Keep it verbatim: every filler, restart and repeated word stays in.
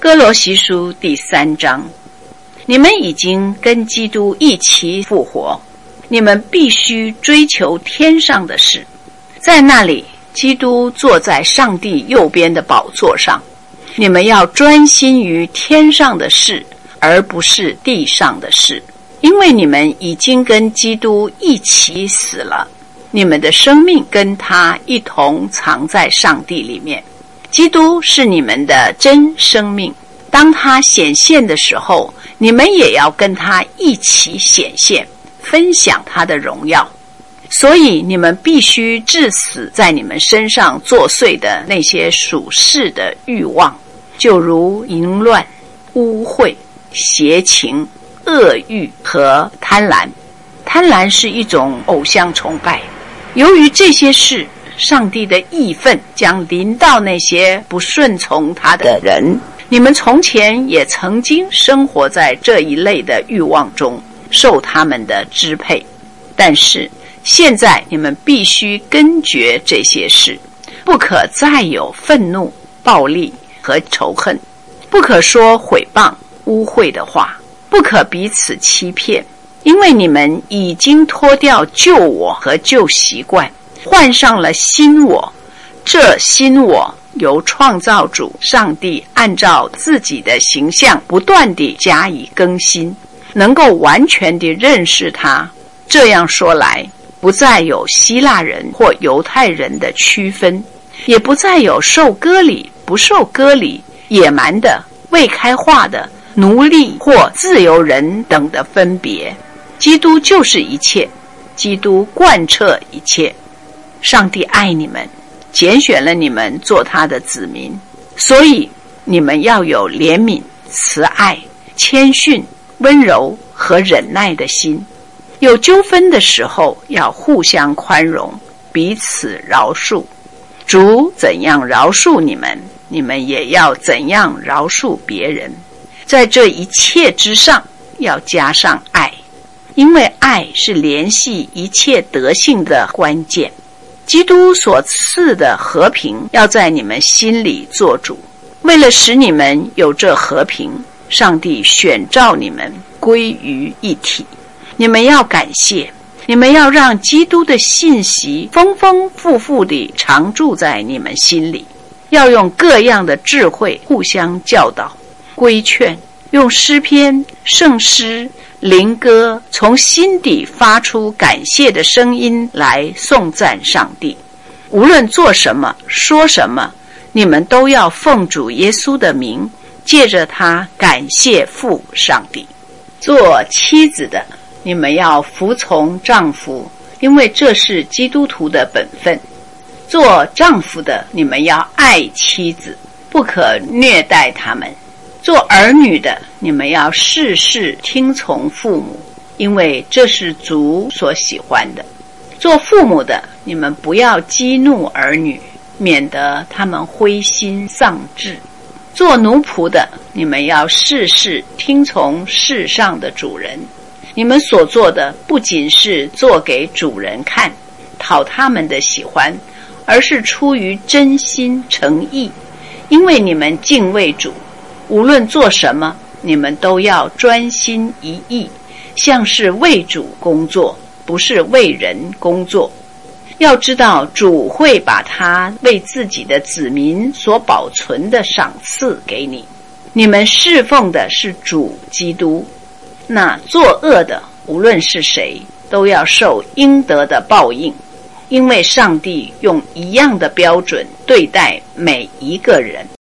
哥罗西书第三章，你们已经跟基督一起复活，你们必须追求天上的事，在那里基督坐在上帝右边的宝座上，你们要专心于天上的事，而不是地上的事，因为你们已经跟基督一起死了，你们的生命跟他一同藏在上帝里面。基督是你们的真生命，当他显现的时候，你们也要跟他一起显现，分享他的荣耀。所以你们必须治死在你们身上作祟的那些属世的欲望，就如淫乱、污秽、邪情、恶欲和贪婪。贪婪是一种偶像崇拜，由于这些事，上帝的义愤将临到那些不顺从他的人。你们从前也曾经生活在这一类的欲望中，受他们的支配，但是现在你们必须根绝这些事，不可再有愤怒、暴力和仇恨，不可说毁谤、污秽的话，不可彼此欺骗，因为你们已经脱掉旧我和旧习惯，换上了新我。这新我由创造主上帝按照自己的形象不断地加以更新，能够完全地认识他。这样说来，不再有希腊人或犹太人的区分，也不再有受割礼不受割礼、野蛮的、未开化的、奴隶或自由人等的分别。基督就是一切，基督贯彻一切。上帝爱你们，拣选了你们做他的子民，所以你们要有怜悯、慈爱、谦逊、温柔和忍耐的心。有纠纷的时候，要互相宽容，彼此饶恕。主怎样饶恕你们，你们也要怎样饶恕别人。在这一切之上，要加上爱，因为爱是联系一切德性的关键。基督所赐的和平要在你们心里做主，为了使你们有这和平，上帝选召你们归于一体。你们要感谢，你们要让基督的信息丰丰富富地常住在你们心里，要用各样的智慧互相教导、规劝，用诗篇、圣诗、灵歌，从心底发出感谢的声音来颂赞上帝。无论做什么、说什么，你们都要奉主耶稣的名，借着他感谢父上帝。做妻子的，你们要服从丈夫，因为这是基督徒的本分。做丈夫的，你们要爱妻子，不可虐待他们。做儿女的，你们要事事听从父母，因为这是主所喜欢的。做父母的，你们不要激怒儿女，免得他们灰心丧志。做奴仆的，你们要事事听从世上的主人。你们所做的不仅是做给主人看，讨他们的喜欢，而是出于真心诚意，因为你们敬畏主。无论做什么，你们都要专心一意，像是为主工作，不是为人工作。要知道，主会把他为自己的子民所保存的赏赐给你。你们侍奉的是主基督。那作恶的，无论是谁，都要受应得的报应，因为上帝用一样的标准对待每一个人。